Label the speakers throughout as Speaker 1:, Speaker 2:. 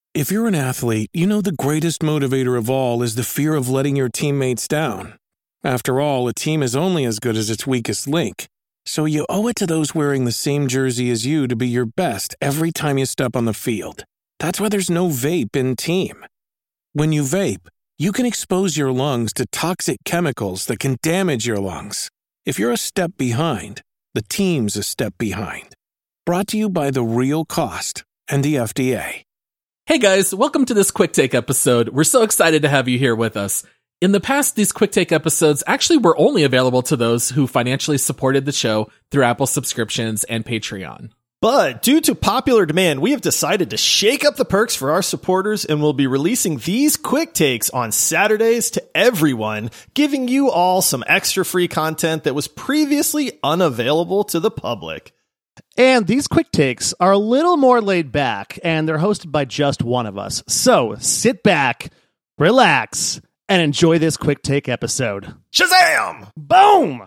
Speaker 1: If you're an athlete, you know the greatest motivator of all is the fear of letting your teammates down. After all, a team is only as good as its weakest link. So you owe it to those wearing the same jersey as you to be your best every time you step on the field. That's why there's no vape in team. When you vape, you can expose your lungs to toxic chemicals that can damage your lungs. If you're a step behind, the team's a step behind. Brought to you by The Real Cost and the FDA.
Speaker 2: Hey guys, welcome to this Quick Take episode. We're so excited to have you here with us. In the past, these Quick Take episodes actually were only available to those who financially supported the show through Apple subscriptions and Patreon.
Speaker 3: But due to popular demand, we have decided to shake up the perks for our supporters and will be releasing these quick takes on Saturdays to everyone, giving you all some extra free content that was previously unavailable to the public.
Speaker 4: And these quick takes are a little more laid back, and they're hosted by just one of us. So sit back, relax, and enjoy this quick take episode.
Speaker 3: Shazam!
Speaker 4: Boom!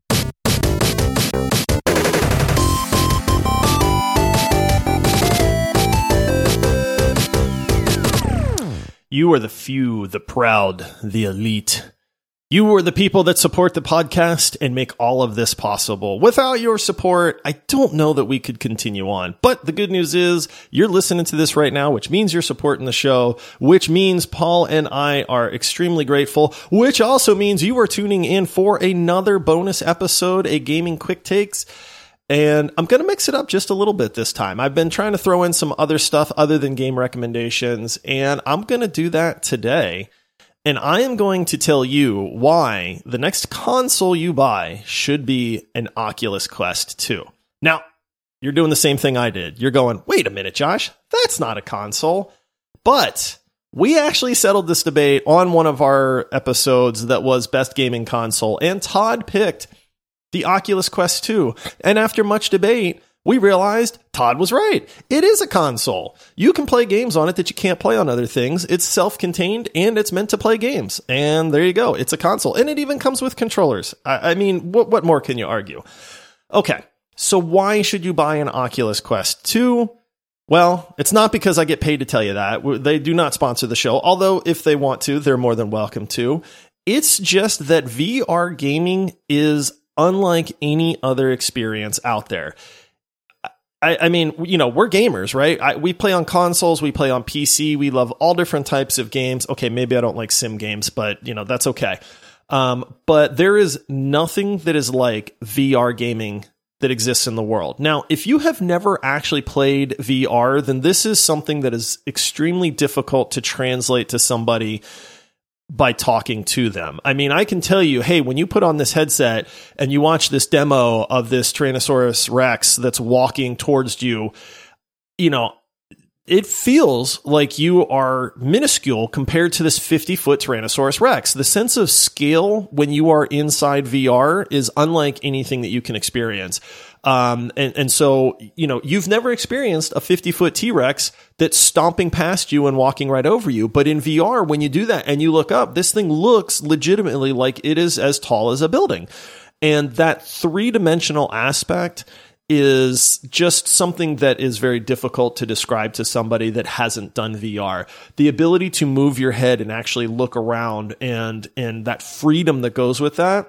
Speaker 3: You are the few, the proud, the elite. You are the people that support the podcast and make all of this possible. Without your support, I don't know that we could continue on. But the good news is you're listening to this right now, which means you're supporting the show, which means Paul and I are extremely grateful, which also means you are tuning in for another bonus episode, a Gaming Quick Takes. And I'm going to mix it up just a little bit this time. I've been trying to throw in some other stuff other than game recommendations, and I'm going to do that today. And I am going to tell you why the next console you buy should be an Oculus Quest 2. Now, you're doing the same thing I did. You're going, wait a minute, Josh, that's not a console. But we actually settled this debate on one of our episodes that was Best Gaming Console, and Todd picked the Oculus Quest 2. And after much debate, we realized Todd was right. It is a console. You can play games on it that you can't play on other things. It's self-contained and it's meant to play games. And there you go. It's a console. And it even comes with controllers. I mean, what more can you argue? Okay, so why should you buy an Oculus Quest 2? Well, it's not because I get paid to tell you that. They do not sponsor the show. Although if they want to, they're more than welcome to. It's just that VR gaming is unlike any other experience out there. I mean, you know, we're gamers, right? We play on consoles, we play on PC, we love all different types of games. Okay, maybe I don't like sim games, but, you know, that's okay. But there is nothing that is like VR gaming that exists in the world. Now, if you have never actually played VR, then this is something that is extremely difficult to translate to somebody by talking to them. I mean, I can tell you, hey, when you put on this headset and you watch this demo of this Tyrannosaurus Rex that's walking towards you, you know, it feels like you are minuscule compared to this 50-foot Tyrannosaurus Rex. The sense of scale when you are inside VR is unlike anything that you can experience. And so, you know, you've never experienced a 50-foot T-Rex that's stomping past you and walking right over you. But in VR, when you do that and you look up, this thing looks legitimately like it is as tall as a building. And that three-dimensional aspect is just something that is very difficult to describe to somebody that hasn't done VR. The ability to move your head and actually look around and that freedom that goes with that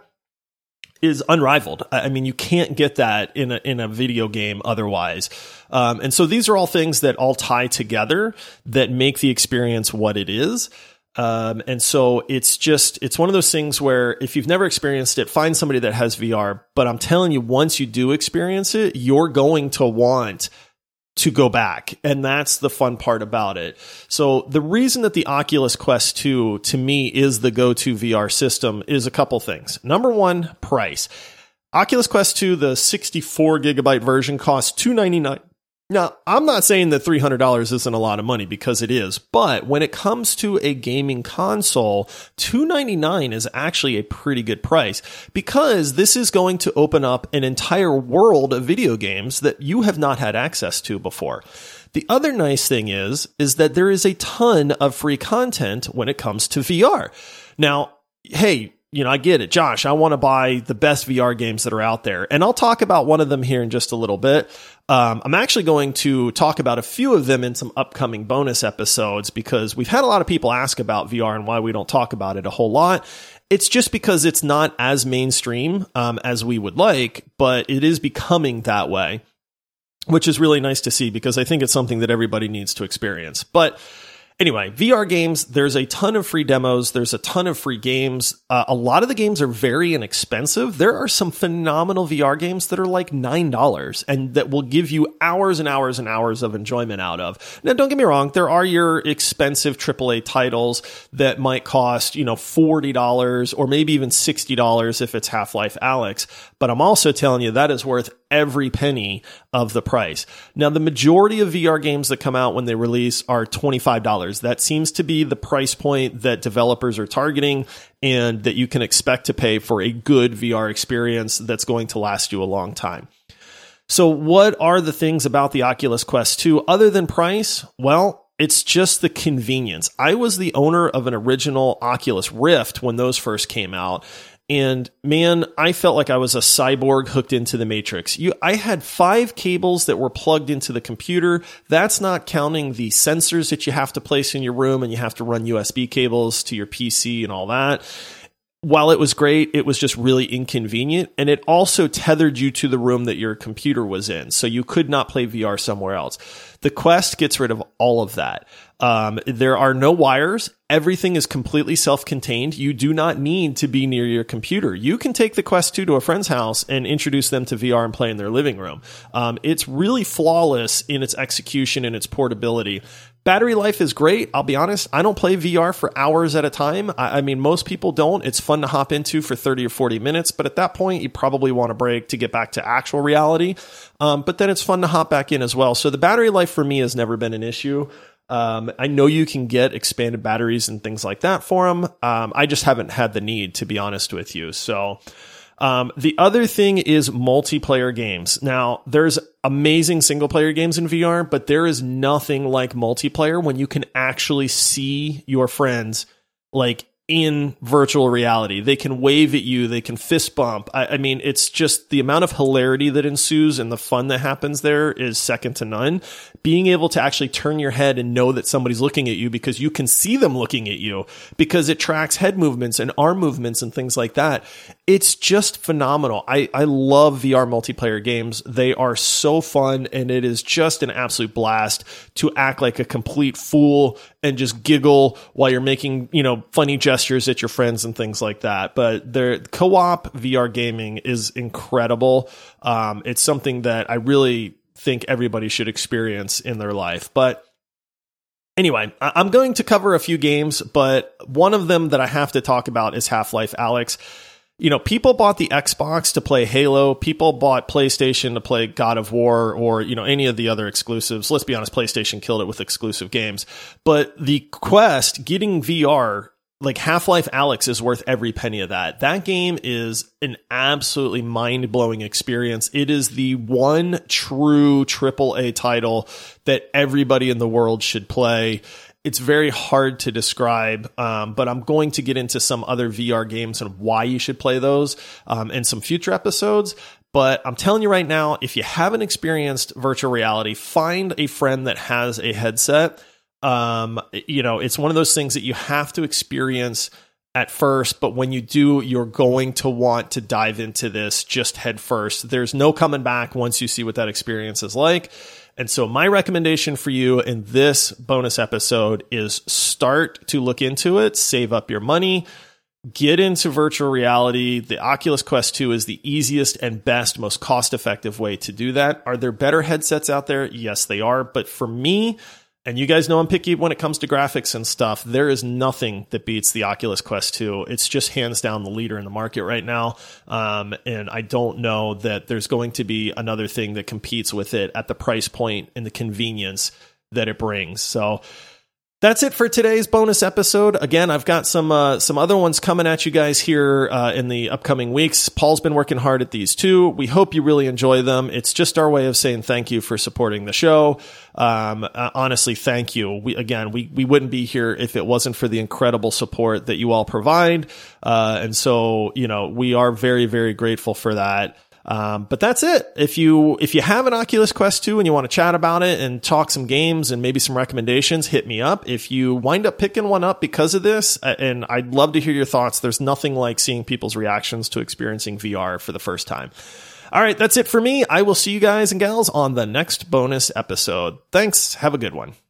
Speaker 3: is unrivaled. I mean, you can't get that in a video game otherwise. And so these are all things that all tie together that make the experience what it is. And so it's one of those things where if you've never experienced it, find somebody that has VR. But I'm telling you, once you do experience it, you're going to want to go back. And that's the fun part about it. So the reason that the Oculus Quest 2 to me is the go-to VR system is a couple things. Number one, price. Oculus Quest 2, the 64 gigabyte version, costs $299. Now, I'm not saying that $300 isn't a lot of money, because it is, but when it comes to a gaming console, $299 is actually a pretty good price, because this is going to open up an entire world of video games that you have not had access to before. The other nice thing is that there is a ton of free content when it comes to VR. Now, hey, I get it. Josh, I want to buy the best VR games that are out there. And I'll talk about one of them here in just a little bit. I'm actually going to talk about a few of them in some upcoming bonus episodes because we've had a lot of people ask about VR and why we don't talk about it a whole lot. It's just because it's not as mainstream as we would like, but it is becoming that way, which is really nice to see because I think it's something that everybody needs to experience. But anyway, VR games, there's a ton of free demos. There's a ton of free games. A lot of the games are very inexpensive. There are some phenomenal VR games that are like $9 and that will give you hours and hours and hours of enjoyment out of. Now, don't get me wrong. There are your expensive AAA titles that might cost, $40 or maybe even $60 if it's Half-Life Alyx. But I'm also telling you that is worth every penny of the price. Now, the majority of VR games that come out when they release are $25. That seems to be the price point that developers are targeting and that you can expect to pay for a good VR experience that's going to last you a long time. So what are the things about the Oculus Quest 2 other than price? Well, it's just the convenience. I was the owner of an original Oculus Rift when those first came out. And man, I felt like I was a cyborg hooked into the Matrix. I had 5 cables that were plugged into the computer. That's not counting the sensors that you have to place in your room and you have to run USB cables to your PC and all that. While it was great, it was just really inconvenient. And it also tethered you to the room that your computer was in. So you could not play VR somewhere else. The Quest gets rid of all of that. There are no wires. Everything is completely self-contained. You do not need to be near your computer. You can take the Quest 2 to a friend's house and introduce them to VR and play in their living room. It's really flawless in its execution and its portability. Battery life is great. I'll be honest. I don't play VR for hours at a time. I mean, most people don't. It's fun to hop into for 30 or 40 minutes. But at that point, you probably want a break to get back to actual reality. But then it's fun to hop back in as well. So the battery life for me has never been an issue. I know you can get expanded batteries and things like that for them. I just haven't had the need, to be honest with you. So the other thing is multiplayer games. Now, there's amazing single player games in VR, but there is nothing like multiplayer when you can actually see your friends like in virtual reality. They can wave at you. They can fist bump. I mean, it's just the amount of hilarity that ensues and the fun that happens there is second to none. Being able to actually turn your head and know that somebody's looking at you because you can see them looking at you because it tracks head movements and arm movements and things like that. It's just phenomenal. I love VR multiplayer games. They are so fun and it is just an absolute blast to act like a complete fool and just giggle while you're making, funny gestures at your friends and things like that. But their co-op VR gaming is incredible. It's something that I really think everybody should experience in their life. But anyway, I'm going to cover a few games, but one of them that I have to talk about is Half-Life Alyx. People bought the Xbox to play Halo. People bought PlayStation to play God of War or, any of the other exclusives. Let's be honest, PlayStation killed it with exclusive games. But the Quest, getting VR, like Half-Life Alyx is worth every penny of that. That game is an absolutely mind-blowing experience. It is the one true AAA title that everybody in the world should play. It's very hard to describe, but I'm going to get into some other VR games and why you should play those in some future episodes. But I'm telling you right now, if you haven't experienced virtual reality, find a friend that has a headset. It's one of those things that you have to experience at first, but when you do, you're going to want to dive into this just head first. There's no coming back once you see what that experience is like. And so my recommendation for you in this bonus episode is start to look into it, save up your money, get into virtual reality. The Oculus Quest 2 is the easiest and best, most cost-effective way to do that. Are there better headsets out there? Yes, they are. But for me, and you guys know I'm picky when it comes to graphics and stuff, there is nothing that beats the Oculus Quest 2. It's just hands down the leader in the market right now. And I don't know that there's going to be another thing that competes with it at the price point and the convenience that it brings. So That's it for today's bonus episode. Again, I've got some other ones coming at you guys here in the upcoming weeks. Paul's been working hard at these too. We hope you really enjoy them. It's just our way of saying thank you for supporting the show. Honestly, thank you. We wouldn't be here if it wasn't for the incredible support that you all provide. And so, we are very, very grateful for that. But that's it. If you have an Oculus Quest 2 and you want to chat about it and talk some games and maybe some recommendations, hit me up. If you wind up picking one up because of this, and I'd love to hear your thoughts, there's nothing like seeing people's reactions to experiencing VR for the first time. All right, that's it for me. I will see you guys and gals on the next bonus episode. Thanks. Have a good one.